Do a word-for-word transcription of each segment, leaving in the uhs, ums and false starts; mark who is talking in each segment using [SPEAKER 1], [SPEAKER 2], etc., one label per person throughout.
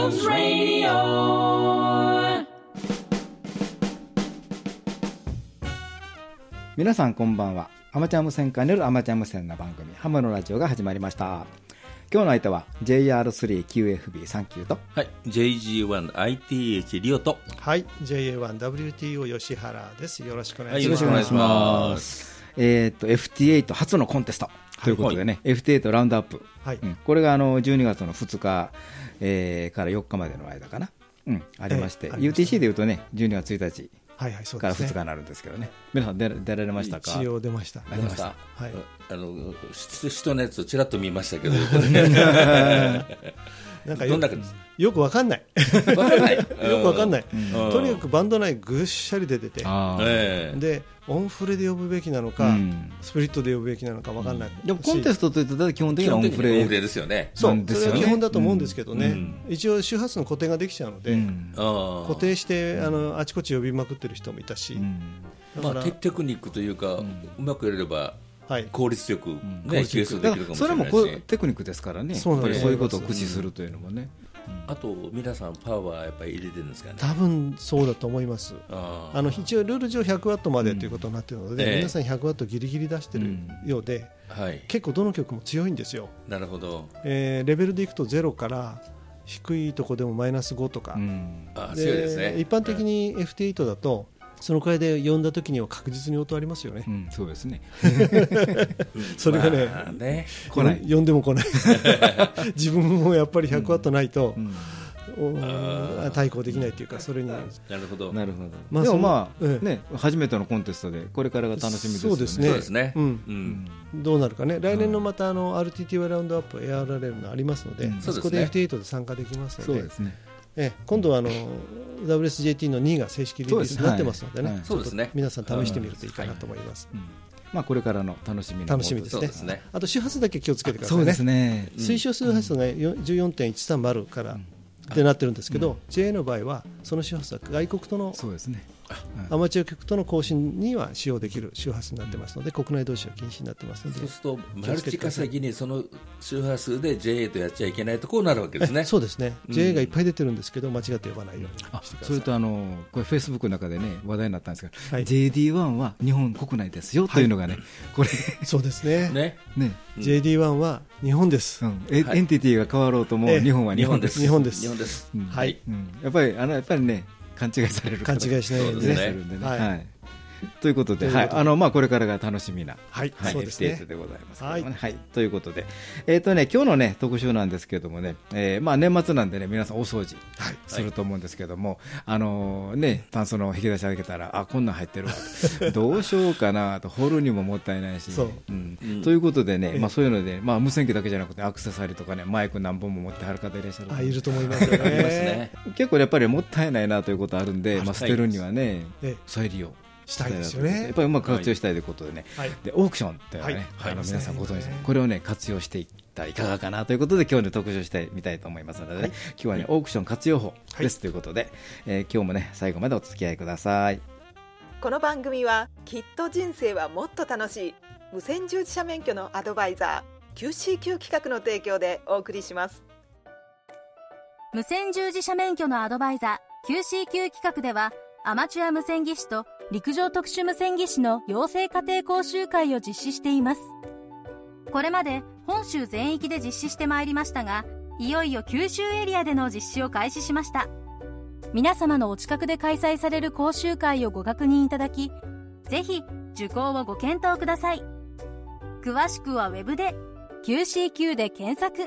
[SPEAKER 1] Jones Radio。
[SPEAKER 2] 皆さんこんばんは。アマチュア無線化によるアマチュア無線の番組ハムのラジオが始まりました。今日の相手は ジェイアールスリーキューエフビーさんきゅう と、
[SPEAKER 3] はい、ジェイジーワンアイティーエイチ リオと、
[SPEAKER 4] はい、ジェイエーワンダブリューティーオー 吉原です。よろしくお願いします。
[SPEAKER 3] はい、よろしくお願いします。
[SPEAKER 2] えー、と エフティーエイト 初のコンテストということでね、はい、エフティーエイト ラウンドアップ、はい、うん、これがあのじゅうにがつのふつか、えー、からよっかまでの間かな、うん、ありまして、えー、ユーティーシー でいうとねじゅうにがつついたち
[SPEAKER 4] はいはい、そうですね、
[SPEAKER 2] からふつかになるんですけどね。皆さん 出, 出られましたか？
[SPEAKER 4] 一応出ました。
[SPEAKER 2] 出ました。
[SPEAKER 3] はい、あの人のやつをちらっと見ましたけど
[SPEAKER 4] なんかよよくわかんないよくわかんない、うん、とにかくバンド内ぐっしゃり出てて、でオンフレで呼ぶべきなのか、うん、スプリットで呼ぶべきなのかわかんない、うん、
[SPEAKER 2] でもコンテストといって基本的にはオンフレ
[SPEAKER 3] ですよね。
[SPEAKER 4] そう、それは基本だと思うんですけどね、うん、一応周波数の固定ができちゃうので、うん、固定してあのあちこち呼びまくってる人もいたし、うん、
[SPEAKER 3] まあ、テ, テクニックというか、うん、うまくやれば効率よく、ね、うん、効率よくできるかもしれないし、
[SPEAKER 2] それもテクニックですからね。そうなんです。そういうことを駆使するというのもね、
[SPEAKER 3] うん、あと皆さんパワーやっぱり入れてるんですかね。
[SPEAKER 4] 多分そうだと思います。ああの一応ルール上ひゃくワットまでということになっているので、うん、皆さんひゃくワットギリギリ出してるようで、うんはい、結構どの曲も強いんですよ。
[SPEAKER 3] なるほど、
[SPEAKER 4] えー、レベルでいくとゼロから低いとこでもマイナスごとか、うん、
[SPEAKER 3] あ強いですね。
[SPEAKER 4] 一般的に エフティーエイト だとそのくらいで呼んだ時には確実に音ありますよね、
[SPEAKER 2] うん、そうですね
[SPEAKER 4] それが ね,、まあ、ね来ない呼んでも来ない自分もやっぱりひゃくワットないと、うんうん、対抗できないというか、それにな
[SPEAKER 3] るほど、
[SPEAKER 2] なるほど、まあ、でもまあ、ええね、初めてのコンテストでこれからが楽しみですよね。
[SPEAKER 4] そうですね、そうですね、うんうん、どうなるかね。来年のまたあの アールティーティーワイ ラウンドアップ エーアールアールエル のありますので、うん、そこで エフティーエイト で参加できますので、そうですね、ええ、今度はあの ダブリューエスジェーティー のにが正式リリースになってますのでね、そうですね、皆さん試してみるといいかなと思います、うんはい、うん、
[SPEAKER 2] まあ、これからの楽しみの
[SPEAKER 4] 楽しみですね。ですね。あと周波数だけ気をつけてくださいね。
[SPEAKER 2] そうですね、
[SPEAKER 4] 推奨周波数が じゅうよんてんいちさんまる からってなってるんですけど、うん、ジェイエー の場合はその周波数は外国との、そうですね、アマチュア局との交信には使用できる周波数になってますので、国内同士は禁止になってますので、
[SPEAKER 3] そうするとマルチ稼ぎにその周波数で ジェイエー とやっちゃいけないとこうなるわけですね。
[SPEAKER 4] そうですね、うん、ジェイエー がいっぱい出てるんですけど間違って呼ばないようにしてください。
[SPEAKER 2] それとあのこれフェイスブックの中でね話題になったんですが、はい、ジェイディーワン は日本国内ですよというのがね、はい、これ
[SPEAKER 4] そうですね
[SPEAKER 2] ねね、
[SPEAKER 4] うん、ジェイディーワン は日本です、うん、
[SPEAKER 2] エ, エンティティが変わろうとも、えー、日本は日本です。
[SPEAKER 4] 日本です。
[SPEAKER 3] 日本です、
[SPEAKER 2] うん、はい、うん、やっぱりあのやっぱりね勘違いされる
[SPEAKER 4] 勘違いしないようにね、
[SPEAKER 2] はいはい、ということで、はい、あのまあ、これからが楽しみな、
[SPEAKER 4] はいはい、
[SPEAKER 2] エフティーエイトでございますけどもね、はいはい、ということで、えーとね、今日の、ね、特集なんですけどもね、えーまあ、年末なんでね皆さん大掃除すると思うんですけども、はい、あのーね、タンスの引き出し開けたらあこんなん入ってるわどうしようかなと、掘るにももったいないし、そう、うんうん、ということでね、まあ、そういうので、まあ、無線機だけじゃなくてアクセサリーとかねマイク何本も持ってはる方いらっしゃる、
[SPEAKER 4] あいると思いますよね
[SPEAKER 2] 結構やっぱりもったいないなということあるんで、まあ、捨てるにはね再利用
[SPEAKER 4] したいですよね。
[SPEAKER 2] やっぱりうまく活用したいということでね、はい、でオークションというのはね、はい、あの皆さんご存知で、これをね活用していったらいかがかなということで今日の特集してみたいと思いますのでね、はい、今日はねオークション活用法です、はい、ということで、えー、今日もね最後までお付き合いください。
[SPEAKER 5] この番組はきっと人生はもっと楽しい無線従事者免許のアドバイザー キューシーキュー 企画の提供でお送りします。
[SPEAKER 6] 無線従事者免許のアドバイザー キューシーキュー 企画ではアマチュア無線技師と陸上特殊無線技師の養成家庭講習会を実施しています。これまで本州全域で実施してまいりましたが、いよいよ九州エリアでの実施を開始しました。皆様のお近くで開催される講習会をご確認いただき、ぜひ受講をご検討ください。詳しくはウェブで キューシーキュー で検索。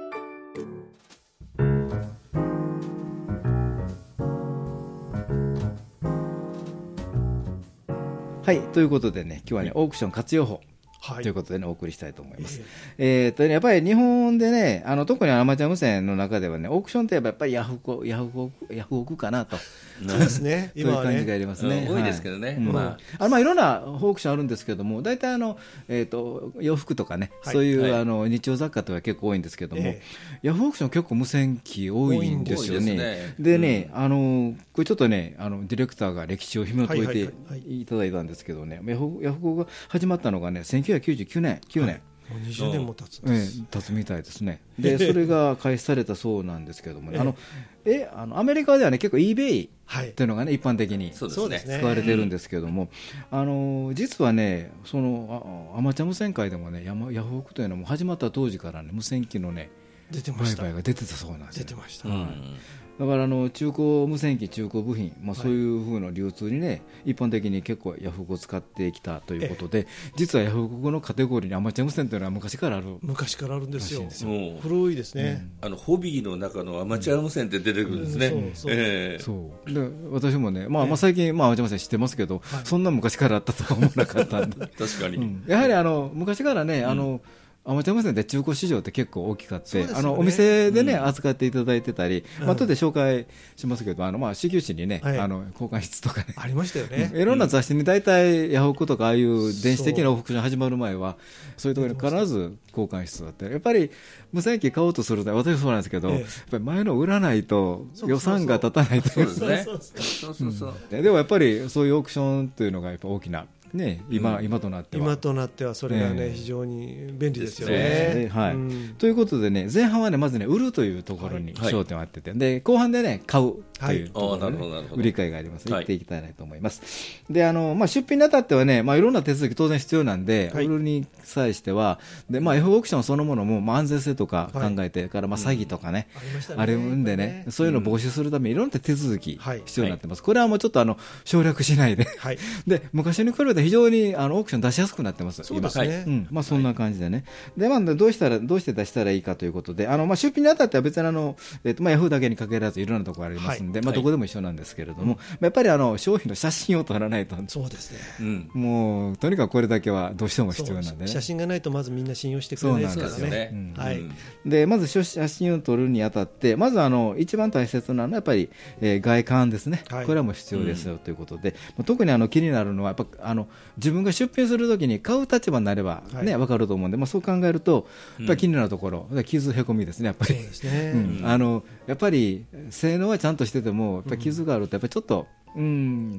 [SPEAKER 2] はい、ということでね今日はねオークション活用法はい、ということで、ね、お送りしたいと思います。えー、えーとね、やっぱり日本でねあの特にアマチュア無線の中ではねオークションってやっぱりヤフオクヤフオクヤフオクかなと
[SPEAKER 4] そうですね
[SPEAKER 2] 今はねそういう感じがありますね、
[SPEAKER 3] うん、多いですけどね、はいうん
[SPEAKER 2] まああのまあ、いろんなオークションあるんですけども大体あの、えー、と洋服とかね、はい、そういう、はい、あの日用雑貨とか結構多いんですけども、えー、ヤフオークション結構無線機多いんですよね。で, でね、うん、あのこれちょっとねあのディレクターが歴史を紐解いていただいたんですけどね、ヤフオクが始まったのがねせんきゅうひゃくきゅうじゅうきゅうねんきゅうねん、はい
[SPEAKER 4] もうにじゅうねんも経つん
[SPEAKER 2] え
[SPEAKER 4] です、
[SPEAKER 2] え、経つみたいですね。でそれが開始されたそうなんですけどもね、あのえあのアメリカではね結構 eBay っていうのがね、はい、一般的に使われてるんですけども、あの実はねそのアマチュア無線界でもねヤフオクというのも始まった当時からね無線機のね
[SPEAKER 4] 出てました
[SPEAKER 2] 売買が出てたそうなんですよ。
[SPEAKER 4] 出てました、
[SPEAKER 2] うん、だからあの中古無線機中古部品、まあ、そういう風な流通にね、はい、一般的に結構ヤフオクを使ってきたということで、実はヤフオクのカテゴリーにアマチュア無線というのは昔からある
[SPEAKER 4] 昔からあるんですよ。
[SPEAKER 2] ですよ。
[SPEAKER 4] 古いですね、
[SPEAKER 3] うん、あのホビーの中のアマチュア無線って出てくるんですね、うん、そうそう、
[SPEAKER 2] えー、そうで私もね、まあ、まあ最近、まあ、アマチュア無線知ってますけど、はい、そんな昔からあったとは思わなかったんで
[SPEAKER 3] 確かに、
[SPEAKER 2] うん、やはりあの昔からね、うん、あのアマチュア無線で中古市場って結構大きかって、ね、あのお店でね、うん、扱っていただいてたり、まあ後で紹介しますけど、あのまあ シーキューシー にね、はい、あの交換室とかね
[SPEAKER 4] ありましたよね。
[SPEAKER 2] いろんな雑誌に大体ヤフオクとかああいう電子的なオークション始まる前はそういうところに必ず交換室だって、やっぱり無線機買おうとすると私そうなんですけど、ええ、やっぱり前の売らないと予算が立たないという。でもやっぱりそういうオークションというのがやっぱ大きなね、今, 今となっては
[SPEAKER 4] 今となってはそれが、ねえー、非常に便利ですよね。
[SPEAKER 2] ね、はい、うん、ということでね、前半はねまずね売るというところに焦点を当てて、はい、で後半でね買うというところで、ね、はい、売り買いがあります。言っていきたいなと思います。はい、であのまあ、出品にあたってはね、まあ、いろんな手続き当然必要なんで、はい、売るに際してはで、まあ、F オークションそのものも、まあ、安全性とか考えて、はい、から、まあ、詐欺とかね、うん、あれを生んでね、ね、そういうのを防止するためにいろんな手続き必要になってます。はい、これはもうちょっとあの省略しないで、はい、で昔に比べて非常にあのオークション出しやすくなってます。
[SPEAKER 4] そうですね、
[SPEAKER 2] 今、うん、まあ、そんな感じでね、で、まあ、どうしたらどうして出したらいいかということで、あの、まあ、出品にあたっては別にあの、えーとまあ、ヤフーだけに限らずいろんなところありますんで、はい、まあ、どこでも一緒なんですけれども、はい、やっぱりあの商品の写真を撮らないと。
[SPEAKER 4] そうですね、
[SPEAKER 2] うん、もうとにかくこれだけはどうしても必要なんでね。
[SPEAKER 4] 写真がないとまずみんな信用してくれないですからね。
[SPEAKER 2] うん、はい、でまず写真を撮るにあたってまずあの一番大切なのはやっぱり、えー、外観ですね、はい、これはもう必要ですよ、うん、ということで、特にあの気になるのはやっぱあの自分が出品するときに買う立場になれば、ね、はい、分かると思うんで、まあ、そう考えるとやっぱり気になるところ、うん、傷へこみですね、やっぱり。そうですね、うん、あのやっぱり性能はちゃんとしててもやっぱり傷があるとやっぱりちょっと、うん、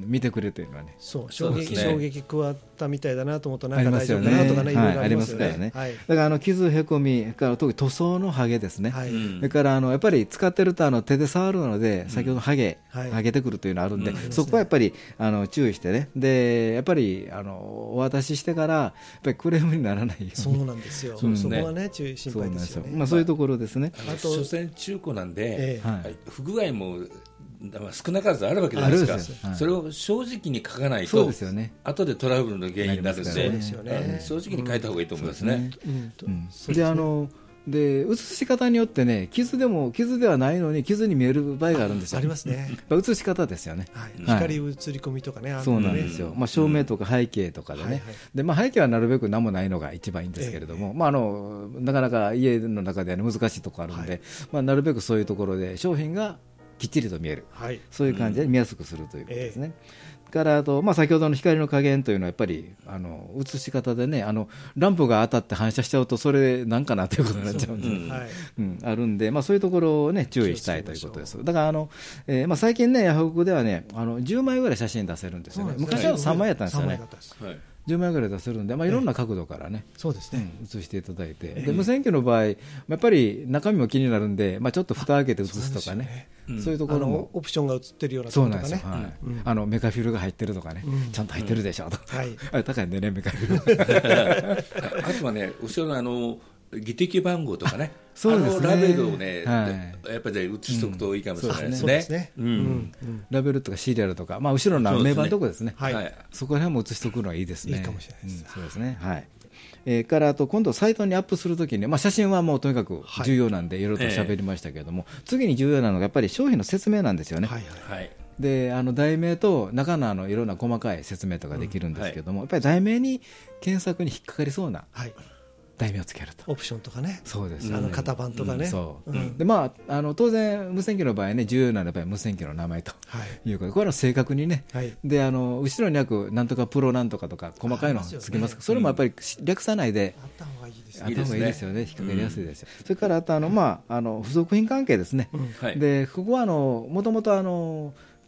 [SPEAKER 2] 見てくれというのはね、
[SPEAKER 4] そう衝撃、ね、衝撃加わったみたいだなと思うとなんか大丈夫かなとかね、いろいろありますよね。はい、だからあの傷へこみから特に塗装のハゲですね、はい、それからあのやっぱり使ってるとあの手で触るので先ほどのハゲ、うん、ハゲてくるというのがあるんで、うん、そこはやっぱりあの注意してね、でやっぱりあのお渡ししてからやっぱりクレームにならないように。 そうなんですよ、うん、そこはね注意心配ですよね。
[SPEAKER 2] まあ、そういうところですね。
[SPEAKER 3] あと所詮中古なんで、えーはい、不具合も少なからずあるわけじゃないですか。ですよ、はい、それを正直に書かないと、そうですよね、後でトラブルの原因になるので、そうですよね、正直に書いた方がいいと思いますね。
[SPEAKER 2] であので写し方によってね、傷でも傷ではないのに傷に見える場合があるんですよ。
[SPEAKER 4] ありますね。
[SPEAKER 2] 写し方ですよね、
[SPEAKER 4] はい、光映り込みとかね、
[SPEAKER 2] あるのね。そうなんですよ、まあ、照明とか背景とかでね、うん、はいはい、でまあ、背景はなるべく何もないのが一番いいんですけれども、えーまあ、あのなかなか家の中では、ね、難しいところあるんで、はい、まあ、なるべくそういうところで商品がきっちりと見える、はい、そういう感じで見やすくするということですね。えーからあと、まあ、先ほどの光の加減というのはやっぱりあの映し方でね、あのランプが当たって反射しちゃうとそれなんかなということになっちゃうんで、うんはい、うん、あるんで、まあ、そういうところを、ね、注意したいということです。だからあの、えーまあ、最近ねヤフオクではねあのじゅうまいぐらい写真出せるんですよね。昔はさんまいやったんですよね。じゅうまいぐらい出せるんで、まあ、いろんな角度からね、
[SPEAKER 4] そうですね、
[SPEAKER 2] うん、映していただいて、で無線機の場合やっぱり中身も気になるんで、まあ、ちょっと蓋開けて映すとかね、そう、そういうところも
[SPEAKER 4] オプションが映ってるようなところとかね、
[SPEAKER 2] はい、うん、あのメカフィルが入ってるとかね、うん、ちゃんと入ってるでしょうと、うん、はい、あれ高いんでねメカフィル
[SPEAKER 3] あとはね後ろのあの技的番号とかね、そうですね、あのラベルをね、はい、やっぱり写しとくといいかもしれないですね。
[SPEAKER 2] ラベルとかシリアルとか、まあ、後ろの名盤のところですね、はい、そこら辺も写しとくのはいいですね。
[SPEAKER 4] いいかもしれないです、
[SPEAKER 2] うん、そうですね、はい。えー、からあと今度サイトにアップするときに、まあ、写真はもうとにかく重要なんでいろいろと喋りましたけれども、はい、えー、次に重要なのがやっぱり商品の説明なんですよね。はいはい、であの題名と中のあのいろんな細かい説明とかできるんですけども、うん、はい、やっぱり題名に検索に引っかかりそうな、はい、題名をつけると、
[SPEAKER 4] オプションとかね、
[SPEAKER 2] そうです、
[SPEAKER 4] あの型番とかね、うん、そう、うん、
[SPEAKER 2] でまあ、あの当然無線機の場合ね重要なのは無線機の名前ということで、はい、これは正確にね、はい、であの後ろに約なんとかプロなんとかとか細かいのつきますから、それもやっぱり略さないで、うん、あった方がいいですよね。あった方がいいですよね、引っかかりやすいですよ、うん、それからあとあの、まあ、あの付属品関係ですね、うん、でここはもともと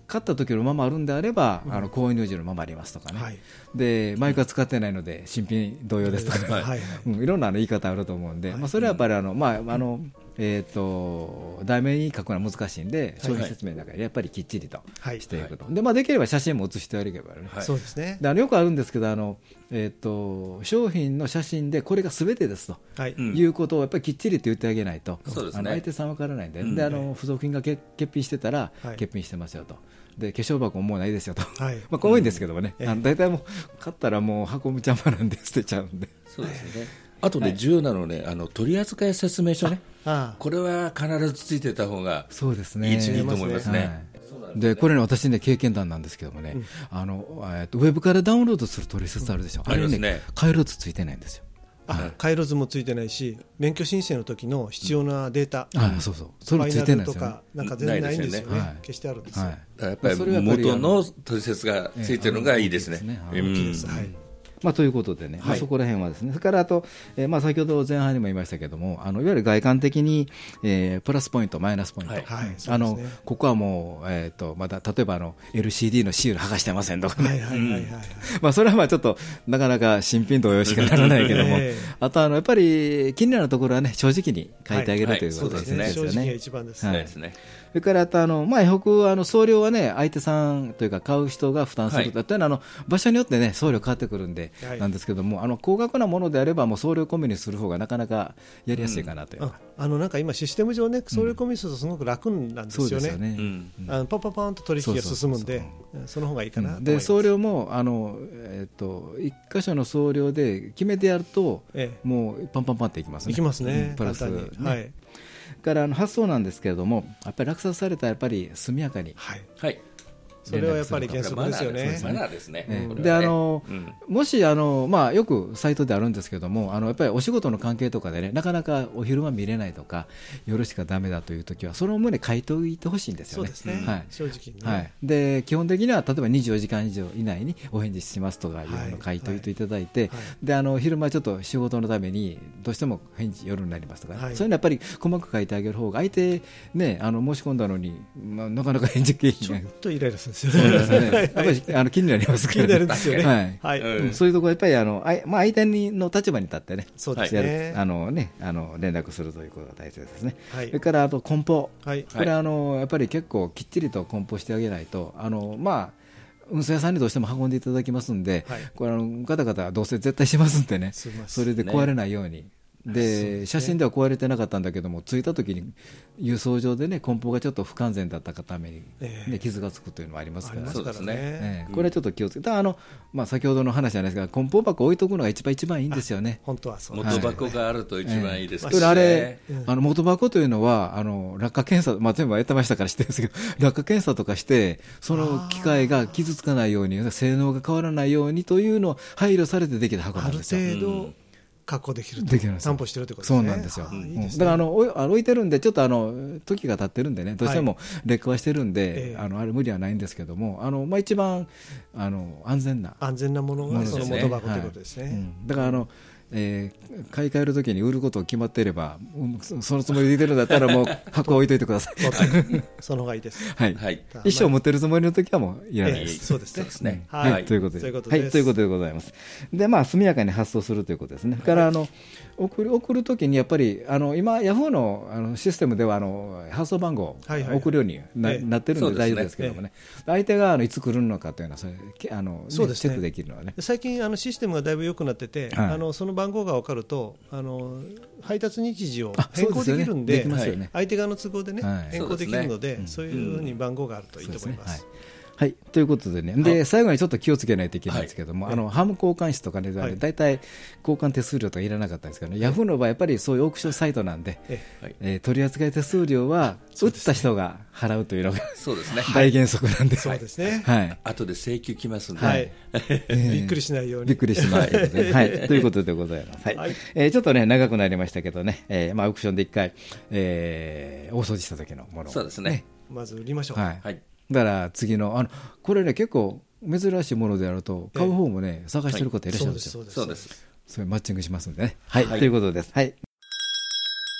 [SPEAKER 2] 買った時のままあるんであれば、うん、あの購入時のままありますとかね、はい、でマイクは使ってないので新品同様ですとか、はいはいうん、いろんな言い方あると思うんで、はいまあ、それはやっぱりあの、まああのえー、と題名に書くのは難しいんで、商品説明の中でやっぱりきっちりとしていくと、はいでまあ、できれば写真も写してあげればね、はい、
[SPEAKER 4] そうですね。
[SPEAKER 2] であのよくあるんですけどあの、えー、と商品の写真でこれがすべてですと、はい、いうことをやっぱりきっちりと言ってあげないと、そうですね、あの相手さん分からないんで、うん、であの付属品が欠品してたら、はい、欠品してますよと、で化粧箱ももうないですよと、はいまあ、こう多いんですけどもね、うん、あの大体もう買ったらもう運ぶ邪魔なんで捨てちゃうんで。
[SPEAKER 3] そうですね。あとね、重要なのね、あの取扱説明書ね、ああこれは必ずついてた方が
[SPEAKER 2] そうですね、
[SPEAKER 3] いいと思いますね。
[SPEAKER 2] でこれね、私ね経験談なんですけどもね、うん、あのえっとウェブからダウンロードする取説あるでしょ、うん、あれね、ね回路図ついてないんですよ。
[SPEAKER 4] あ回路図もついてないし、免許申請の時の必要なデータ、
[SPEAKER 2] うん、あそうそう、それもついてないんですよ、ね、
[SPEAKER 4] ファイナルとかなんか全然ないんですよね、はい、消してあるんですよ、はい、
[SPEAKER 3] やっぱり元の取説がついてるのがいいですね。
[SPEAKER 4] 大きいです、はい
[SPEAKER 2] まあ、ということでね、はいまあ、そこら辺はですね、それからあと、えーまあ、先ほど前半にも言いましたけども、あのいわゆる外観的に、えー、プラスポイント、マイナスポイント、はいはいあのね、ここはもう、えー、とまた例えばあの エルシーディー のシール剥がしてませんとかね、それはまあちょっとなかなか新品同様しかならないけども、えー、あとあのやっぱり気になるところはね、正直に書いてあげる、はい、ということですね。はい、
[SPEAKER 4] 正直が一番ですね。はい
[SPEAKER 2] それからあとあの、まあ、北あの送料はね、相手さんというか買う人が負担すると、はい、というのはあの場所によってね送料変わってくるんで、はい、なんですけども、あの高額なものであればもう送料込みにする方がなかなかやりやすいかなという、うん、あ
[SPEAKER 4] あのなんか今システム上ね、送料込みにするとすごく楽なんですよね。そうですよね、うん、あのパンパンパンと取引が進むんで、その方がいいかなと思います。
[SPEAKER 2] で送料もあの、えー、と一箇所の送料で決めてやると、ええ、もうパンパンパンっていきますね。
[SPEAKER 4] いきますね、
[SPEAKER 2] うん、プラス、ね、
[SPEAKER 4] はい
[SPEAKER 2] からあの発想なんですけれども、やっぱり落札されたらやっぱり速やかに、
[SPEAKER 4] はい、はい、それはやっぱり原則ですよね。
[SPEAKER 3] マナーですね。
[SPEAKER 2] であの、うん、もしあの、まあ、よくサイトであるんですけども、あのやっぱりお仕事の関係とかでね、なかなかお昼間見れないとか夜しかダメだというときはその旨書いておいてほしいんですよね。
[SPEAKER 4] そうですね、はい、正直に、
[SPEAKER 2] ねはい、で基本的には例えばにじゅうよじかん以上以内にお返事しますとかいうのを書いておいていただいて、はいはい、であの昼間ちょっと仕事のためにどうしても返事夜になりますとか、ねはい、そういうのはやっぱり細かく書いてあげる方が相手、ね、あの申し込んだのに、まあ、なかなか返事できない。
[SPEAKER 4] ちょっとイライラするんですよね。そうですね
[SPEAKER 2] やっぱりあの気になりますから、ね、
[SPEAKER 4] 気になるんですよね。
[SPEAKER 2] はいはいうん、そういうところやっぱりあの、あいまあ、相手の立場に立ってね、
[SPEAKER 4] そうですね、
[SPEAKER 2] あのねあの連絡するということが大切ですね。はい、それからあと梱包、はい、これあのやっぱり結構きっちりと梱包してあげないと、あのまあ運送屋さんにどうしても運んでいただきますんで、はい、これあのガタガタどうせ絶対しますんでね、それで壊れないように。で写真では壊れてなかったんだけども、着いた時に輸送上でね梱包がちょっと不完全だったために、ねえー、傷がつくというのもありますから、
[SPEAKER 3] そうですね、
[SPEAKER 2] えー、これはちょっと気をつけて、あの、まあ、先ほどの話じゃないですが、梱包箱置いとくのが一番一番いいんですよね。
[SPEAKER 4] 本当はそう、
[SPEAKER 3] 元箱があると一番いいです
[SPEAKER 2] けど、ね、あれ、あの元箱というのはあの落下検査、まあ、全部やってましたから知ってるんですけど、落下検査とかしてその機械が傷つかないように、性能が変わらないようにというのを配慮されてできた箱なんですよ。
[SPEAKER 4] ある程度、うん確保できると担保してるってことですね。
[SPEAKER 2] そうなんですよ。いいですね。だからあの置いてるんでちょっとあの時が経ってるんでね、どうしても劣化はしてるんで、はい、あのあれ無理はないんですけども、あのまあ一番あの安全な
[SPEAKER 4] 安全なものがその元箱ということですね。はいうん、
[SPEAKER 2] だからあの。えー、買い替えるときに売ることが決まっていれば、うん、そのつもりでいてるんだったらもう箱を置いといてください。
[SPEAKER 4] その方がいいです。
[SPEAKER 2] はいはい、一生持ってるつもりのときはもういらない、えー、
[SPEAKER 4] そうですね。
[SPEAKER 2] ですねはい、はい、ということで、はい、ということでございます。で、まあ速やかに発送するということですね。からあの送る送るときにやっぱりあの今ヤフーのあのシステムではあの発送番号を送るように な,、はいはいはい、なってるので大丈夫ですけどもね。えー、相手があのいつ来るのかというのはそれあの、ね、そうですね、チェックできるのはね。
[SPEAKER 4] 最近あのシステムがだいぶ良くなってて、はい、あのその番号が分かるとあの配達日時を変更できるんで、相手側の都合でね、はい、変更できるので、そういうふうに番号があるといいと思います。
[SPEAKER 2] はい、ということでね、で最後にちょっと気をつけないといけないんですけども、はい、あのハム交換室とかで、ね、だいたい交換手数料とかいらなかったんですけど、ね、ヤフーの場合やっぱりそういうオークションサイトなんで、はいえー、取扱手数料は売った人が払うというのが
[SPEAKER 3] そうですね
[SPEAKER 2] 大原則なんで、
[SPEAKER 4] そうですね、
[SPEAKER 2] はい、
[SPEAKER 3] 後で請求きますんで、
[SPEAKER 4] はいえー、びっくりしないように
[SPEAKER 2] びっくりしないように、はい、ということでございます。はいはいえー、ちょっとね長くなりましたけどね、えーまあ、オークションでいっかい、えー、大掃除した時のものを、
[SPEAKER 3] そうですね、
[SPEAKER 4] まず売りましょう。
[SPEAKER 2] はいはいだから次の、あのこれね結構珍しいものであると買う方もね、えー、探してる方いらっしゃるんですよ。
[SPEAKER 3] そうです。
[SPEAKER 2] それマッチングしますんでね。はい、はい、ということです。はい。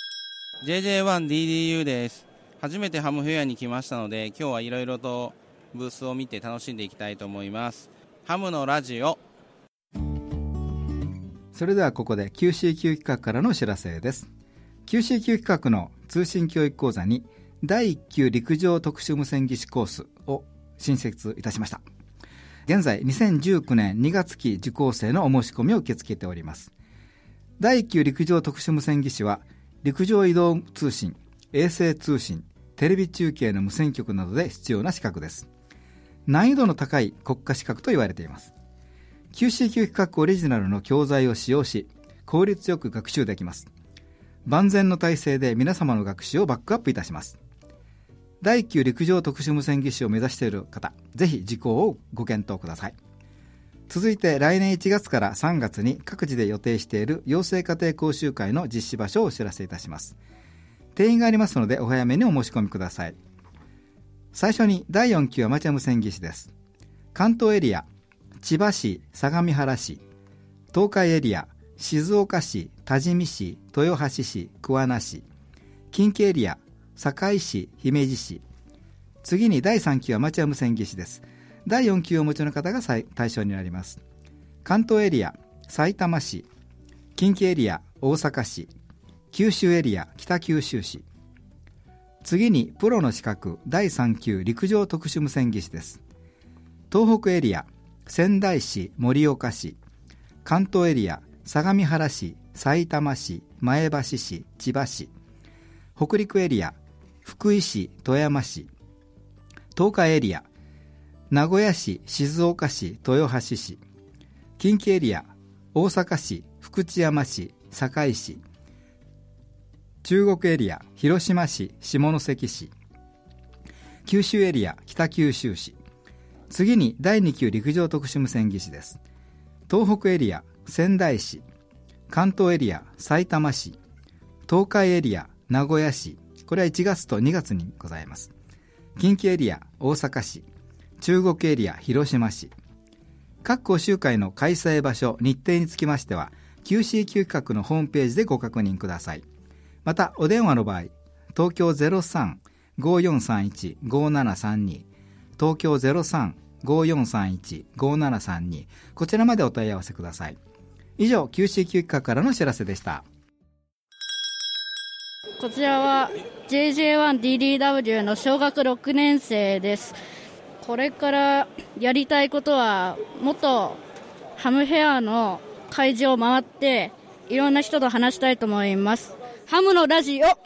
[SPEAKER 1] ジェイジェイワンディーディーユー です。初めてハムフェアに来ましたので、今日はいろいろとブースを見て楽しんでいきたいと思います。ハムのラジオ。
[SPEAKER 2] それではここで キューシーキュー 企画からのお知らせです。 キューシーキュー 企画の通信教育講座にだいいっ級陸上特殊無線技師コースを新設いたしました。現在にせんじゅうきゅうねんにがつ期受講生のお申し込みを受け付けております。だいいっ級陸上特殊無線技師は陸上移動通信、衛星通信、テレビ中継の無線局などで必要な資格です。難易度の高い国家資格と言われています。キューシーキュー 企画オリジナルの教材を使用し、効率よく学習できます。万全の体制で皆様の学習をバックアップいたします。だいいっ級陸上特殊無線技師を目指している方、ぜひ受講をご検討ください。続いて来年いちがつからさんがつに各自で予定している養成家庭講習会の実施場所をお知らせいたします。定員がありますのでお早めにお申し込みください。最初にだいよん級アマチュア無線技師です。関東エリア、千葉市、相模原市、東海エリア、静岡市、多治見市、豊橋市、桑名市、近畿エリア、堺市、姫路市。次にだいさん級アマチュア無線技師です。だいよん級をお持ちの方が対象になります。関東エリア、埼玉市、近畿エリア、大阪市、九州エリア、北九州市。次にプロの資格だいさん級陸上特殊無線技師です。東北エリア、仙台市、盛岡市、関東エリア、相模原市、さいたま市、前橋市、千葉市。北陸エリア、福井市、富山市。東海エリア、名古屋市、静岡市、豊橋市。近畿エリア、大阪市、福知山市、堺市。中国エリア、広島市、下関市。九州エリア、北九州市。次にだいに級陸上特殊無線技師です。東北エリア、仙台市、関東エリア、さいたま市、東海エリア、名古屋市。これはいちがつとにがつにございます。近畿エリア、大阪市、中国エリア、広島市。各講習会の開催場所、日程につきましては キューシーキュー 企画のホームページでご確認ください。またお電話の場合、東京 ゼロさん ごーよんさんいち ごーななさんに、東京 ゼロさん ごーよんさんいち ごーななさんに、こちらまでお問い合わせください。以上 キューシーキュー 企画からのお知らせでした。
[SPEAKER 7] こちらは ジェイジェイワンディーディーダブリュー の小学ろくねん生です。これからやりたいことは、もっとハムフェアの会場を回っていろんな人と話したいと思います。ハムのラジオ、はい、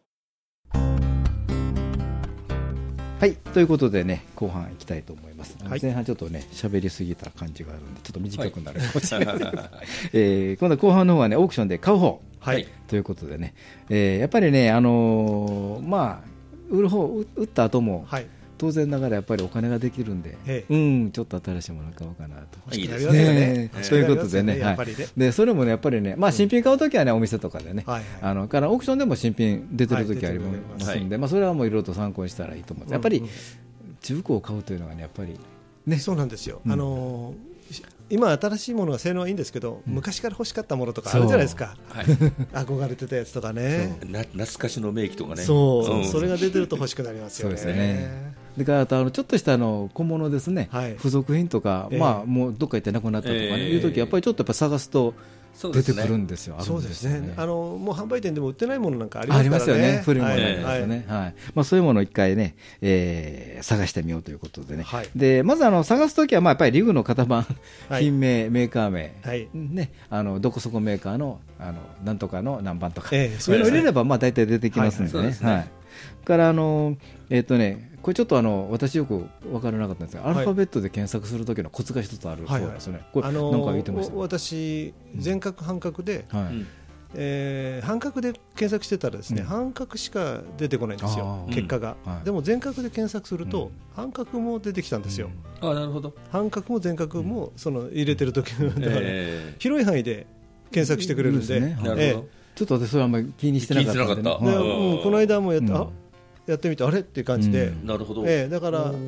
[SPEAKER 2] はい、ということでね、後半いきたいと思います。
[SPEAKER 4] はい、
[SPEAKER 2] 前半ちょっとね喋りすぎた感じがあるんでちょっと短くなるかもしれない、はいえー、今度は後半の方はねオークションで買う方、はい、ということでね、えー、やっぱりね、あのー、まあ売る方売った後も、はい、当然ながらやっぱりお金ができるんで、うん、ちょっと新しいもの買おうかなと。
[SPEAKER 4] いいですね。
[SPEAKER 2] ということでね、はい、でそれもねやっぱりね、まあ新品買うときはねお店とかでね、あのからオークションでも新品出てるときありますんで、まあそれはもういろいろと参考にしたらいいと思います。やっぱり中古を買うというのがねやっぱり
[SPEAKER 4] ね、そうなんですよ。あの今新しいものが性能はいいんですけど、うん、昔から欲しかったものとかあるじゃないですか、はい、憧れてたやつとかね、
[SPEAKER 3] な懐かしの名機とかね、
[SPEAKER 4] そう、うん、それが出てると欲しくなりますよね。そうですね。
[SPEAKER 2] だからあとあのちょっとしたあの小物ですね、はい、付属品とか、えーまあ、もうどっか行ってなくなったとか、ねえー、いう時やっぱりちょっとやっぱ探すと出てくるんですよ。
[SPEAKER 4] そうですね。あのもう販売店でも売ってないものなんかありますからね。ありますよね。
[SPEAKER 2] 古いものなんですよね。はい。はい、まあそういうものを一回ね、えー、探してみようということでね。はい、でまずあの探すときはまあやっぱりリグの型番、はい、品名、メーカー名、はい、ね、あのどこそこメーカーのあのなんとかの何番とか、えー、そういうのを入れればまあ大体出てきますんでね。はい。からあのえっとね。これちょっとあの私よく分からなかったんですが、はい、アルファベットで検索するときのコツが一つあるそうですね。これ何か言ってました。
[SPEAKER 4] 私全角半角で、うんはいえー、半角で検索してたらですね、うん、半角しか出てこないんですよ、結果が、うんはい、でも全角で検索すると、うん、半角も出てきたんですよ、
[SPEAKER 3] うん、あなるほど。
[SPEAKER 4] 半角も全角もその入れてるときの、だから、えー、広い範囲で検索してくれるんで、ね、なるほど、えー、
[SPEAKER 2] ちょっと私それはあんまり気にしてなかったんで、ね、
[SPEAKER 4] でうん、この間もやって、うん、あやってみてあれっていう感じで、
[SPEAKER 3] うん、なるほど、
[SPEAKER 4] えー、だから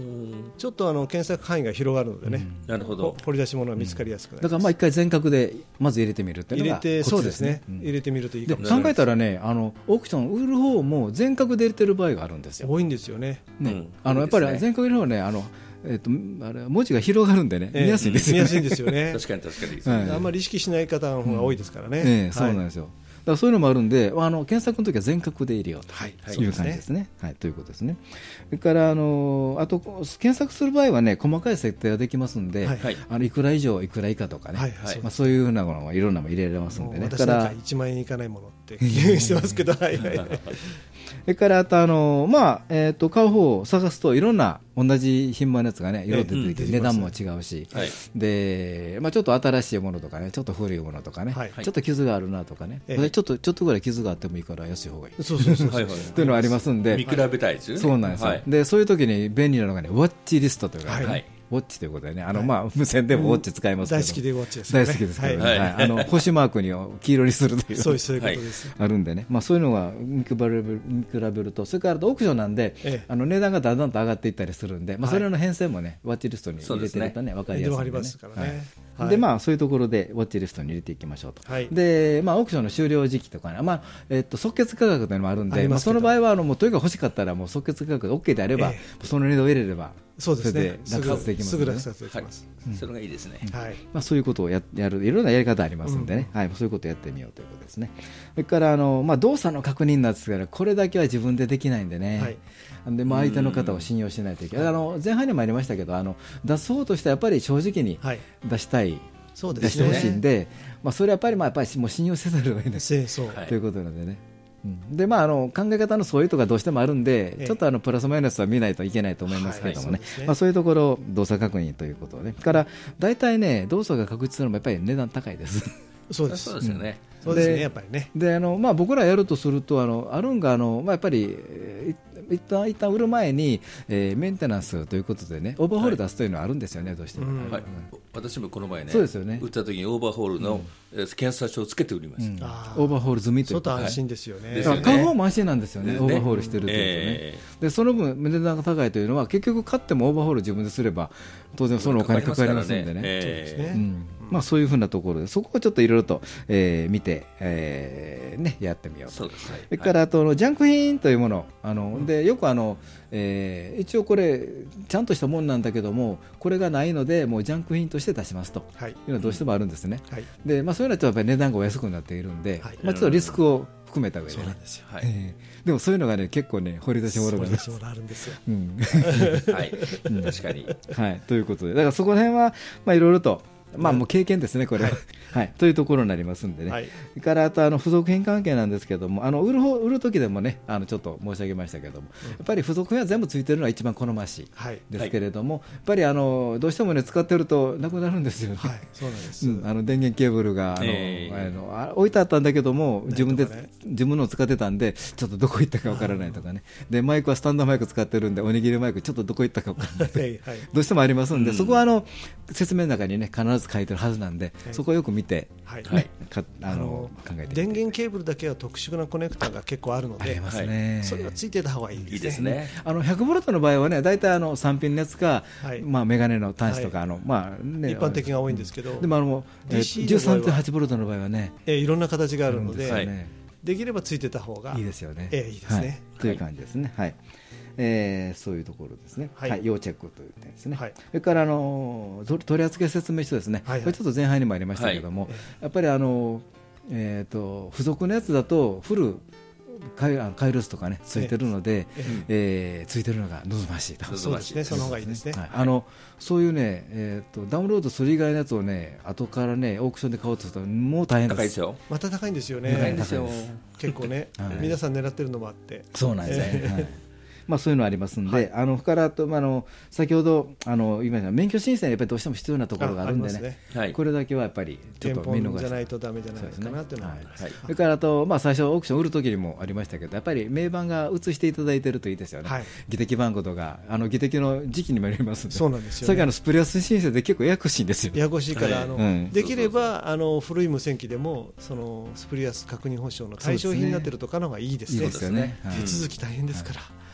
[SPEAKER 4] ちょっとあの検索範囲が広がるのでね、
[SPEAKER 3] なるほど、
[SPEAKER 4] 掘り出し物が見つかりやすくなります。
[SPEAKER 2] だからまあ一回全角でまず入れてみるっていうのがコツですね。
[SPEAKER 4] そうですね、入れてみるといいかもしれない。
[SPEAKER 2] 考えたらね、あのオークション売る方も全角で入れてる場合があるんですよ。
[SPEAKER 4] 多いんですよね。
[SPEAKER 2] ね、あのやっぱり全角入れる方はね、あのえっと、あれ文字が広がるんでね、見やすいんですよね。
[SPEAKER 4] 見やすいんですよね。
[SPEAKER 3] 確かに確かに、
[SPEAKER 4] あんまり意識しない方の方が多いですからね。
[SPEAKER 2] うんええ、そうなんですよ。だからそういうのもあるんで、あの検索の時は全角で入れようという感じですね。はい、ということですね。それからあのあと検索する場合はね、細かい設定ができますんで、はい、あのいくら以上いくら以下とかね、はいはい、まあそういうふうなものはいろんなもの入れられますんでね。
[SPEAKER 4] 私なんかいちまんえんいかないものってしてますけど、はいはい。
[SPEAKER 2] それからあとあのまあえっと買う方を探すといろんな同じ品番のやつがね、色出てきて値段も違うし、はい、でまあちょっと新しいものとかね、ちょっと古いものとかね、はい、ちょっと傷があるなとかね、はい、ちょっとちょっとぐらい傷があってもいいから安い方がいい。
[SPEAKER 4] そうそうそう
[SPEAKER 2] そうというのがありますんで、
[SPEAKER 3] 見比べたいですよね。
[SPEAKER 2] そうなんですよ。はい、でそういう時に便利なのがね、ウォッチリストというかね。はい、ウォッチということでね、あの、はい、まあ無線でもウォッチ使いますけど、
[SPEAKER 4] 大好きでウォッチですね。
[SPEAKER 2] 大好きですけどね、はいはい、あの星マークに黄色にするという
[SPEAKER 4] そういうそういうことです、
[SPEAKER 2] あるんでね、まあそういうのが見比べる、見比べると、それからオークションなんで、ええ、あの値段がだんだんと上がっていったりするんで、まあそれの変遷もね、ウォッチリストに入れてるとね、分かりやすいんでね。はい、でまあそういうところでウォッチリストに入れていきましょうと。はい、でまあオークションの終了時期とかね、まあえっと即決価格というのもあるんで、まあその場合はあのもうとにかく欲しかったらもう即決価格で OK であれば、ええ、その値段を入れれば。
[SPEAKER 4] そうですね、
[SPEAKER 2] 落札できますね。
[SPEAKER 4] すぐ落札できます。
[SPEAKER 3] はい、それがいいですね。
[SPEAKER 2] はい。まあそういうことをややるいろんなやり方ありますんでね、うん、はい、そういうことをやってみようということですね。それからあのまあ動作の確認なんですから、これだけは自分でできないんでね。はい。でまあ相手の方を信用しないといけない。あの前半にもありましたけど、あの出す方としてはやっぱり正直に出したい。はい、そうですね、出してほしいんで、まあそれはやっぱりまあやっぱりもう信用せざるを得ないということなのでね。でまあ、あの考え方のそういうとかどうしてもあるんで、ええ、ちょっとあのプラスマイナスは見ないといけないと思いますけれどもね、そういうところ動作確認ということで、ね、から大体ね動作が確実なのもやっぱり値段高いです。
[SPEAKER 4] そうです
[SPEAKER 3] そうですよね。
[SPEAKER 4] そうですね、やっぱりね。
[SPEAKER 2] であの、まあ、僕らやるとするとあのあるんがあの、まあ、やっぱり一旦一旦売る前に、えー、メンテナンスということでねオーバーホール出すというのはあるんですよね、はい、どうしても、うん
[SPEAKER 3] はい、私もこの前ね、
[SPEAKER 2] そうですよね、
[SPEAKER 3] 売った時にオーバーホールの、うん、検査証をつけて売りました、うん、
[SPEAKER 2] オーバーホール済みということ
[SPEAKER 4] ちょっと安心ですよね。
[SPEAKER 2] はい、買う方も安心なんですよね、オーバーホールしてるというとね、えー、でその分値段が高いというのは結局買ってもオーバーホール自分ですれば当然そのお金かかりますんでね、えー、そうですね、うんまあ、そういうふうなところでそこをちょっといろいろと、えー、見て、えーね、やってみようと。そうです、はい、それからあとジャンク品というもの、あの、うん、でよくあの、えー、一応これちゃんとしたものなんだけどもこれがないのでもうジャンク品として出しますと、はい、いうのはどうしてもあるんですね、はい、でまあ、そういうのはちょっとやっぱり値段がお安くなっているんで、はい、まあ、ちょっとリスクを含めた上で、ね、そうなんですよ、はい、えー、でもそういうのがね結構ね掘り出し物が
[SPEAKER 4] あるんですよ、
[SPEAKER 3] うんはい、確かに、
[SPEAKER 2] はい、ということでだからそこら辺はまあいろいろとまあもう経験ですねこれは、はいはい、というところになりますんでね、はい、それからあとあの付属品関係なんですけどもあの売る方売る時でもねあのちょっと申し上げましたけども、うん、やっぱり付属品は全部ついてるのが一番好ましいですけれども、はい、やっぱりあのどうしてもね使ってるとなくなるんですよね、はい、そうなんです、うん、あの電源ケーブルがあの、えー、あのあ置いてあったんだけども自分で、ね、自分のを使ってたんでちょっとどこ行ったかわからないとかねでマイクはスタンドマイク使ってるんでおにぎりマイクちょっとどこ行ったかわからないとか、はいはい、どうしてもありますんで、うん、そこはあの説明の中にね必ず書いてるはずなんで、はい、そこをよく見て、はいね、かあの考えて
[SPEAKER 4] 電源ケーブルだけは特殊なコネクタが結構あるので、ね、それはついてた方がいいですね。いいですね。
[SPEAKER 2] あのひゃくボルトの場合はね、大体あのさんピンのやつか、はい、まあメガネの端子とか、はい、あのまあね、
[SPEAKER 4] 一般的が多いんですけど、
[SPEAKER 2] でもあの じゅうさんてんはちボルトの場合はね、
[SPEAKER 4] えー、いろんな形があるので、でね、できればついてた方が
[SPEAKER 2] いいですよね。
[SPEAKER 4] えー、いいですね、はい。
[SPEAKER 2] という感じですね。はい。えー、そういうところですね、はいはい、要チェックという点ですね、はい、それからあの取扱説明書ですね、はいはい、これちょっと前半にもありましたけども、はい、やっぱりあの、えー、と付属のやつだとフル回路図とかねついてるので、えーえー、ついてるのが望ましいと。
[SPEAKER 4] そうですね、その方がいいですね、はい、
[SPEAKER 2] あのそういうね、えー、とダウンロードする以外のやつをね後からねオークションで買おうとするともう大変です。
[SPEAKER 3] 高いですよ。
[SPEAKER 4] また高いんですよね。
[SPEAKER 3] 高いんですよ
[SPEAKER 4] 結構ね、はい、皆さん狙ってるのもあって。
[SPEAKER 2] そうなんですね、えーはいまあ、そういうのありますので、はい、あのからと、まあ、あの先ほどあの言いました免許申請にやっぱりどうしても必要なところがあるんで ね, ね、はい、これだけはやっぱりちょっと見逃して
[SPEAKER 4] 原本じゃないとダメじゃないかなというのはあります。
[SPEAKER 2] それからと、まあ、最初オークション売るときにもありましたけどやっぱり名板が写していただいているといいですよね、はい、議的番号とかあの議的の時期にもよりますので。
[SPEAKER 4] そうなんですよ、ね、
[SPEAKER 2] それからスプレアス申請で結構ややこしいんですよ。
[SPEAKER 4] ややこしいから、はい、あのうん、できればあの古い無線機でもそのスプリアス確認保証の対象品になっているとかの方がいいですね。
[SPEAKER 2] いいですよね、
[SPEAKER 4] はい、手続き大変ですから、はい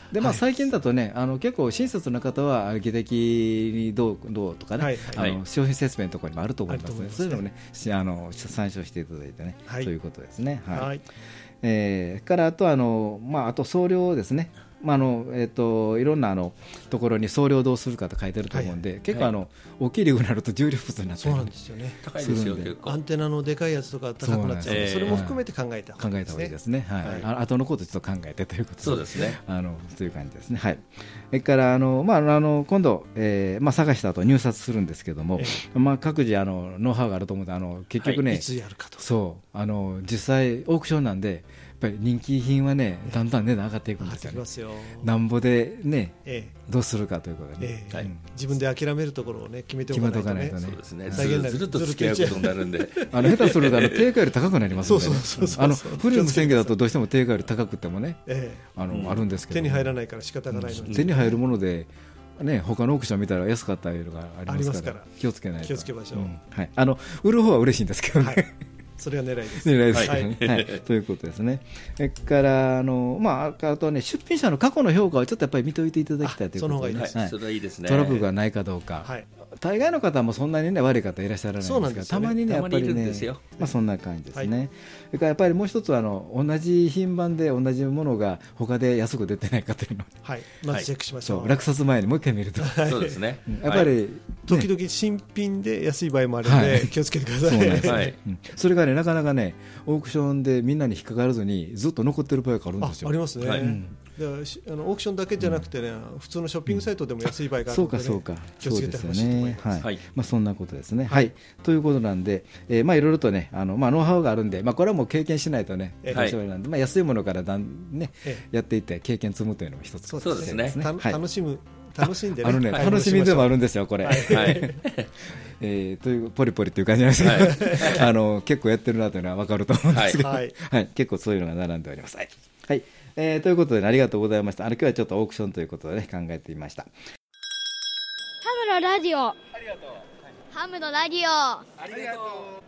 [SPEAKER 2] でまあ、最近だとね、あの結構親切な方は技的にどうどうとかね、はいはい、あの商品説明のところにもあると思いますので、ね、そういうのをねあの参照していただいてね、はい、そういうことですね。はいはい、えー、からあとあの、まあ、あと送料ですね。まああのえー、といろんなあのところに送料どうするかと書いてると思うんで、はい、結構あの、はい、大きいリグになると重量物になって
[SPEAKER 4] そうなんですよね。
[SPEAKER 3] 高いですよ結構。
[SPEAKER 4] アンテナのでかいやつとか高くなっちゃうので、それも含めて考えた方がいいですね。
[SPEAKER 2] 考えた方がいいですね。はいはい、あ後のことちょっと考えてということで、
[SPEAKER 3] そうですね。
[SPEAKER 2] あのそういう感じですね。はい。それからあのまああの今度、えー、まあ探した後入札するんですけども、えー、まあ各自あのノウハウがあると思うので、あの結局ね、はい、
[SPEAKER 4] いつやるかと。
[SPEAKER 2] そうあの実際オークションなんで。やっぱり人気品はねだんだん値段上がっていくんですよね。
[SPEAKER 4] すよ
[SPEAKER 2] なんぼでね、ええ、どうするかということでね、
[SPEAKER 4] ええはい、自分で諦めるところをね決めておかないとね。
[SPEAKER 3] そうですね。ずるっと付き合うことになるんで、
[SPEAKER 2] あの下手するとあの定価より高くなりますので、あの古い無線機だとどうしても定価より高くてもね、ええ、あの、うん、あるんですけど、
[SPEAKER 4] 手に入らないから仕方がないのに、
[SPEAKER 2] 手に入るもので。ね、他のオークション見たら安かったいうのがありますから、気をつけないと。
[SPEAKER 4] 気をつけましょう。うん
[SPEAKER 2] はい、あの売る方は嬉しいんですけどね。はい
[SPEAKER 4] それが狙いです。
[SPEAKER 2] 狙いですね。はいはい、ということですね。それからあのまああとね出品者の過去の評価をちょっとやっぱり見ておいていただきたいということで、ね、
[SPEAKER 3] はい、それはいいですね。
[SPEAKER 2] トラブルがないかどうか。はい、大概の方もそんなにね悪い方いらっしゃらないんですが、す、ね、たまにねやっぱりね、まあそんな感じですね。はい、それからやっぱりもう一つはあの同じ品番で同じものが他で安く出てないかというのを、
[SPEAKER 4] はい、まずチェックしましょう。
[SPEAKER 2] そう落札前にもう一回見ると、
[SPEAKER 3] はい、そうですね。
[SPEAKER 2] やっぱり、ね、
[SPEAKER 4] 時々新品で安い場合もあるので、はい、気をつけてください。そうなんですね。
[SPEAKER 2] はい、うん、それがねなかなかねオークションでみんなに引っかからずにずっと残ってる場合があるんですよ。
[SPEAKER 4] あ、ありますね。はい、うん、であのオークションだけじゃなくてね、うん、普通のショッピングサイトでも安い場合があるので、ね、
[SPEAKER 2] そうかそうか
[SPEAKER 4] 気をつけてほしいと思います。
[SPEAKER 2] はい、はい、まあ、そんなことですね。はい、ということなんで、えー、まあいろいろとねあの、まあ、ノウハウがあるんで、まあ、これはもう経験しないとね、えーなんでまあ、安いものからだん、ねえー、やっていって経験積むというのも一つ
[SPEAKER 3] そうですね。
[SPEAKER 4] 楽しむ楽しんでね、
[SPEAKER 2] あのね楽しみでもあるんですよこれ。はいはいえー、というポリポリという感じなんですけど、はい、あの結構やってるなというのは分かると思うんですけど、はいはい、結構そういうのが並んでおります。はいはいえー、ということで、ね、ありがとうございました。あの今日はちょっとオークションということで、ね、考えてみました。
[SPEAKER 8] ハムのラジオ、
[SPEAKER 9] ありがとう。
[SPEAKER 8] ハムのラジオ、あ
[SPEAKER 9] りがとう。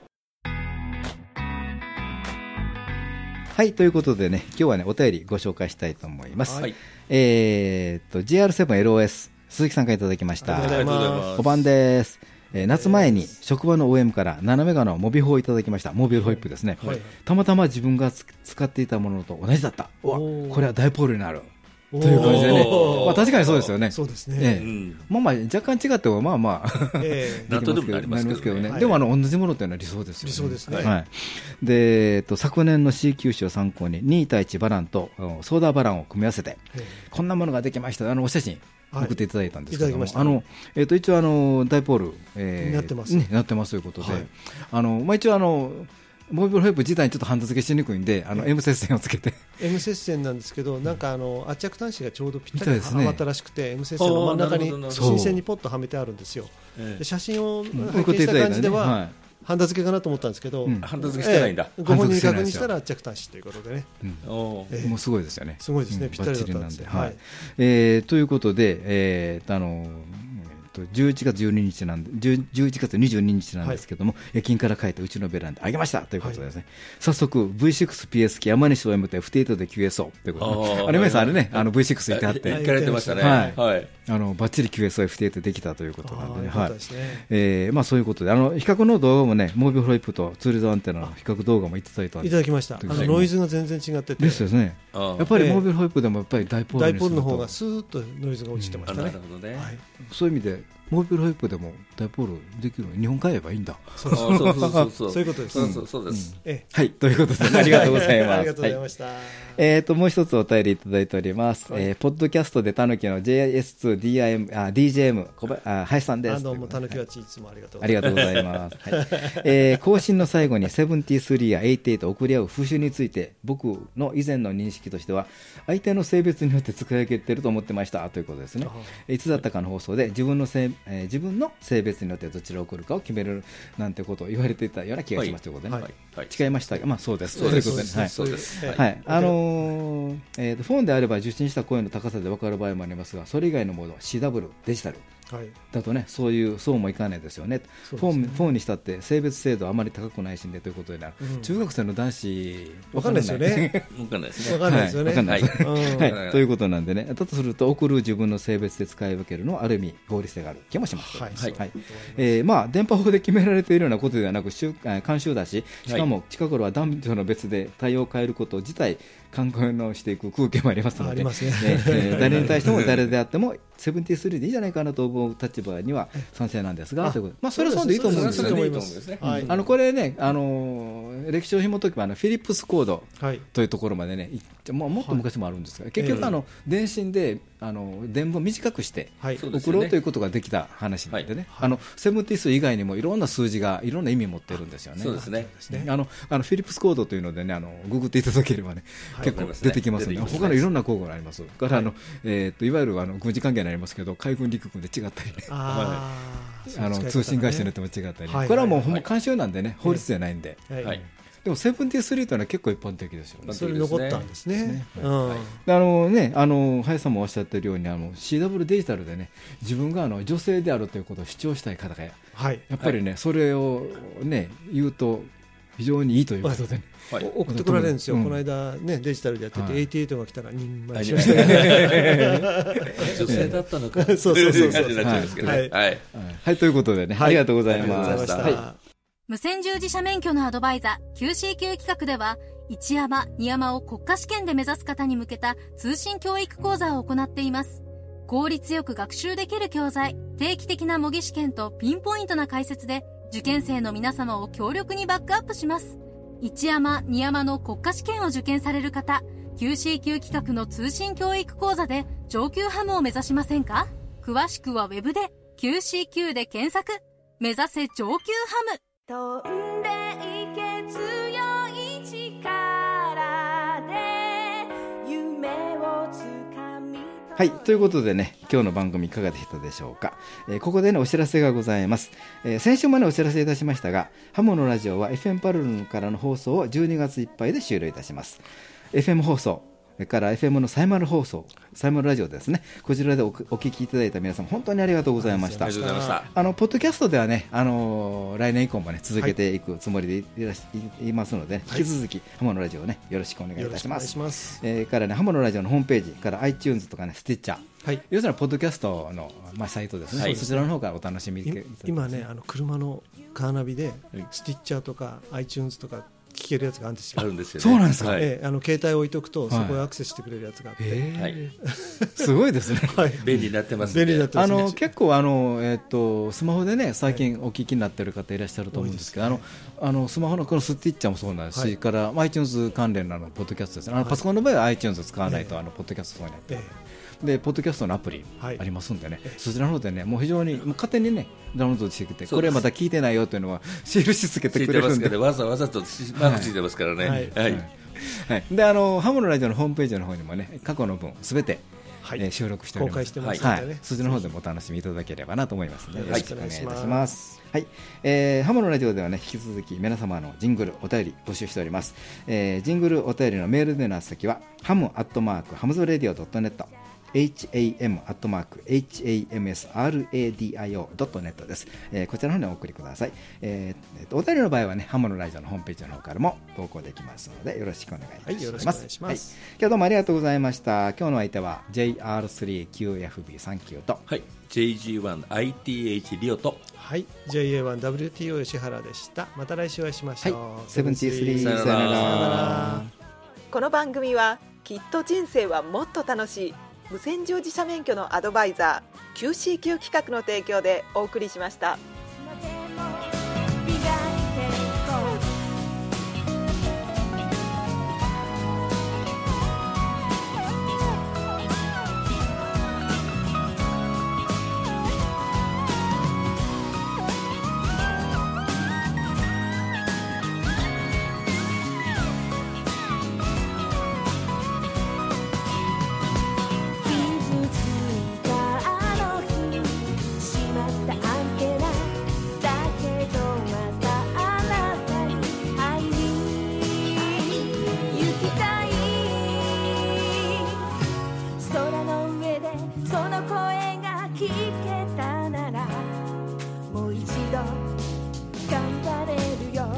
[SPEAKER 2] はい、ということでね、今日はねお便りご紹介したいと思います。はい、えー、っと ジェーアールセブンエルオーエス 鈴木さんからいただきました。
[SPEAKER 3] ありがとうございます。
[SPEAKER 2] ごばんです。えー、夏前に職場の オーエム からナナメガのモビホをいただきました。モビルホイップですね、はい、たまたま自分が使っていたものと同じだった。おこれはダイポールになるという感じでね、まあ、確かにそうですよね。
[SPEAKER 4] そうですね、
[SPEAKER 2] ええうん、まあまあ若干違ってもまあまあ、
[SPEAKER 3] えー、なんとでもなりますけどね。
[SPEAKER 2] でもあの同じものというのは理想ですよね。
[SPEAKER 4] 理想ですね。
[SPEAKER 2] はい、で、えっと、昨年の シーキュー 誌を参考にに対いちバランとソーダバランを組み合わせてこんなものができました。あのお写真送っていただいたんですけども、はい、あのえー、と一応あのダイポール、えー、
[SPEAKER 4] なってます、
[SPEAKER 2] ね、なってますということで、はい、あのまあ、一応あのモビルホイップ自体にちょっとハンダ付けしにくいんで、あの M 接線をつけて
[SPEAKER 4] M 接線なんですけど、なんかあの圧着端子がちょうどぴったりはまったらしくて、M 接線の真ん中に新鮮にポッとはめてあるんですよ。で写真を拝見した感じではハンダ付けかなと思ったんですけど、
[SPEAKER 3] ハンダ付けしてないんだ。
[SPEAKER 4] ご本人に確認したら圧着端子ということでね、
[SPEAKER 2] うんえー、もうすごいですよね。
[SPEAKER 4] すごいですね、ぴったりだったんです。
[SPEAKER 2] はい、えー、ということで、えー、あのじゅういちがつじゅうににちなんでじゅういちがつにじゅうににちなんですけども、はい、駅勤から帰ってうちのベランダあげましたということですね。はい、早速 ブイシックスピーエス 機山西 オーエム と エフティーエイト で キューエスオー ということで、あれ皆さんあれね、あの ブイシックス 行ってはって
[SPEAKER 3] 行かれてましたね。
[SPEAKER 2] はいはい、あのバッチリ キューエスオー、エフティーエイト できたということなんでね。はい、えー、まあそういうことで、あの比較の動画もね、モービルホイップとツールドアンテナの比較動画もいただいたんで
[SPEAKER 4] いただきました。あのノイズが全然違ってて
[SPEAKER 2] ですよね。やっぱりモービルホイップでもやっぱりダイポールにすると
[SPEAKER 4] ダイポールの方がスーッとノイズが落ちてましたね。
[SPEAKER 3] なるほどね。
[SPEAKER 4] はい、
[SPEAKER 2] そういう意味でモービルホイップでもダイポールできるのに日本買えばいいんだ。
[SPEAKER 4] そうそうそうそうそういうことです。
[SPEAKER 3] そうそうそうです。
[SPEAKER 2] はい、ということでありがとうございます。
[SPEAKER 4] ありがとうございました。
[SPEAKER 2] えっともう一つお便りいただいております。えポッドキャストでたぬきの ジェイエスツー ディーアイエム あ ディージェーエム 小林さんです。
[SPEAKER 4] どうもたぬきはちいつもありがとう。
[SPEAKER 2] ありがとうございます。はい、え更新の最後にセブンティースリーやエイティエイト送り合う風習について僕の以前の認識としては相手の性別によって使い分けていると思ってましたということですね。いつだったかの放送で自分の性、えー、自分の性別によってどちらを送るかを決めるなんてことを言われていたような気がしますということでね、はいはい、違いましたが、まあ、そうです
[SPEAKER 3] そうですそうです。
[SPEAKER 2] はい、あのーえー、とフォンであれば受信した声の高さで分かる場合もありますが、それ以外のモード シーダブリュー デジタルだとね、そういうそうもいかないですよね。フォー、フォーにしたって性別制度はあまり高くないしねということで、ね、うん、中学生の男子
[SPEAKER 4] 分かんないですよね。
[SPEAKER 3] 分かんないですね。
[SPEAKER 4] 分かんないですよね。
[SPEAKER 2] はい、ということなんでね、だとすると送る自分の性別で使い分けるのはある意味合理性がある気もします。はいはいはい、えー、まあ電波法で決められているようなことではなく慣習だし、しかも近頃は男女の別で対応を変えること自体考え直していく空気もありますので、ねえー、誰に対しても誰であってもセブンティースリーでいいじゃないかなと思う立場には賛成なんですが、あということ、まあ、それはそうでいいと思うんですよね。あのこれね、あの歴史を紐解けばあのフィリップスコードというところまでね、も, もっと昔もあるんですが、結局あの電信であの電波を短くして送ろうということができた話なんでね、あのセブンティース以外にもいろんな数字がいろんな意味を持ってるんですよね。
[SPEAKER 3] そうですね。
[SPEAKER 2] あのあのフィリップスコードというのでね、あのググっていただければね、結構出てきますので、他のいろんな工具があります。からあの、えー、といわゆるあの軍事関係になりますけど、海軍陸軍で違ったりね、ああの通信会社によっても違ったり、これはもうほんま慣習なんでね、法律じゃないんで。でもセブンティースリーというのは結構一般的ですよね。
[SPEAKER 4] それ残ったんですね。
[SPEAKER 2] あのね、あの林さんもおっしゃっているように、あの シーダブリュー デジタルでね、自分があの女性であるということを主張したい方が、はい、やっぱりね、はい、それをね言うと非常にいいということで、ね、
[SPEAKER 4] はい、送ってこられるんですよ。うん、この間ねデジタルでやってて、はい、エイティエイトが来たらにんまいしましたね。
[SPEAKER 3] 女性だったのか。
[SPEAKER 4] そうそうそうそう。
[SPEAKER 2] はいはいはい、ということでね、はい、ありがとうございました。はい、
[SPEAKER 6] 無線従事者免許のアドバイザー キューシーキュー 企画では、一山二山を国家試験で目指す方に向けた通信教育講座を行っています。効率よく学習できる教材、定期的な模擬試験とピンポイントな解説で受験生の皆様を強力にバックアップします。一山二山の国家試験を受験される方、 キューシーキュー 企画の通信教育講座で上級ハムを目指しませんか？詳しくはウェブで キューシーキュー で検索。目指せ上級ハム。飛んでいけ強い力で夢をつかみ。
[SPEAKER 2] はい、ということでね、今日の番組いかがでしたでしょうか。えー、ここで、ね、お知らせがございます。えー、先週までお知らせいたしましたが、ハモのラジオは エフエム パルルンからの放送をじゅうにがついっぱいで終了いたします。 エフエム 放送、それから エフエム のサイマル放送、サイマルラジオですね、こちらで お, お聞きいただいた皆さん本当にありがとうございました。
[SPEAKER 3] ありがとうございました。
[SPEAKER 2] あのポッドキャストではね、あのー、来年以降もね続けていくつもりで い, い, らしいますので、はい、引き続きハモのラジオをねよろしくお願いいたします。
[SPEAKER 4] ます、
[SPEAKER 2] えー、からねハモのラジオのホームページから iTunes とかねスティッチャー、はい、要するにポッドキャストの、まあ、サイトですね、はい、そちらの方がお楽しみで、
[SPEAKER 4] 今ねあの車のカーナビでスティッチャーとか iTunes とか聞けるやつがあるんですよ。
[SPEAKER 3] あるんですよね。
[SPEAKER 2] そうなんですか。
[SPEAKER 4] ええ、あの携帯を置いとくと、はい、そこへアクセスしてくれるやつがあって、
[SPEAKER 2] はい、すごいですね。
[SPEAKER 4] はい、
[SPEAKER 3] 便利になってます、
[SPEAKER 4] ね。便利になってますね。
[SPEAKER 2] あの結構あのえっ、ー、とスマホでね最近お聞きになっている方いらっしゃると思うんですけど、はい、あのあのスマホのこのスティッチャーもそうなんですし、はい、から iTunes 関連のポッドキャストですね。あのパソコンの場合は iTunes 使わないと、はい、あのポッドキャストそうになって。ええでポッドキャストのアプリありますんでね、はい、そちらの方でねもう非常にもう勝手にねダウンロードしてきて、これまだ聞いてないよというのは印つけてくれるんで、
[SPEAKER 3] てわざわざとマークついてますからね。はいはい
[SPEAKER 2] はい、であのハモのラジオのホームページの方にもね過去の分すべて、はい、えー、収録しております。
[SPEAKER 4] 公開してますのでね、はい、
[SPEAKER 2] そちらの方でもお楽しみいただければなと思いますので、
[SPEAKER 4] よろしくお願いいたします。
[SPEAKER 2] はい、えー、ハモのラジオではね引き続き皆様のジングルお便り募集しております。えー、ジングルお便りのメールでの宛先はハムアットマークハムズラディオドットネットエイチエーエム アットマーク エイチエーエムエスアールエーディーアイオー ドットネット です。えー、こちらの方にお送りください。えーえー、とお便りの場合はねハモのラジオのホームページの方からも投稿できますのでよろしくお願いいたします。はい、よろしくお願いします。はい、今日どうもありがとうございました。今日の相手は ジェイアールスリーキューエフビーさんきゅう と、
[SPEAKER 3] はい、ジェイジーワンアイティーエイチ リオと、
[SPEAKER 4] はい、ジェイエーワンダブリューティーオー 吉原でした。また来週お会いしましょう。
[SPEAKER 2] はい、セブンティースリーさよなら。
[SPEAKER 5] この番組はきっと人生はもっと楽しい無線乗自社免許のアドバイザー キューシーキュー 企画の提供でお送りしました。
[SPEAKER 9] 傷ついたあの日しまったアンテナ聞けたならもう一度頑張れるよ。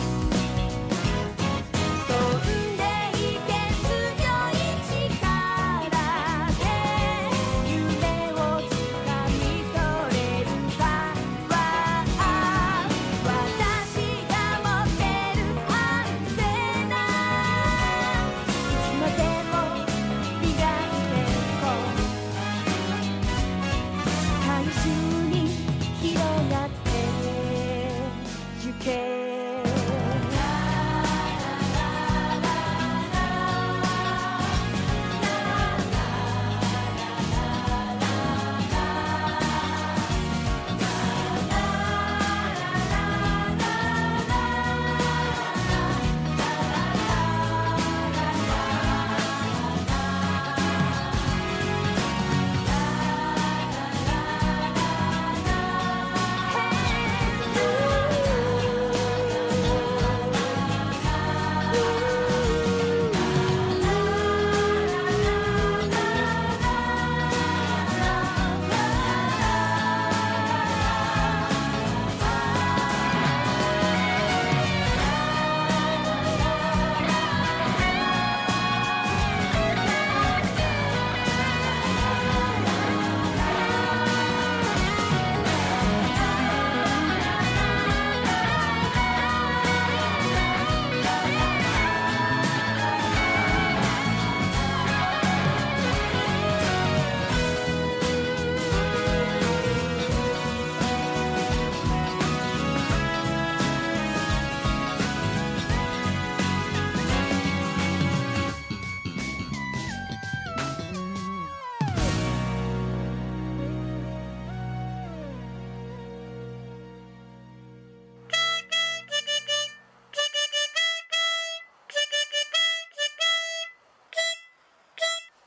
[SPEAKER 9] 飛んでいけ強い力で夢をつかみ取れるパワー。私が持ってるアンテナいつまでも磨いていこう。最終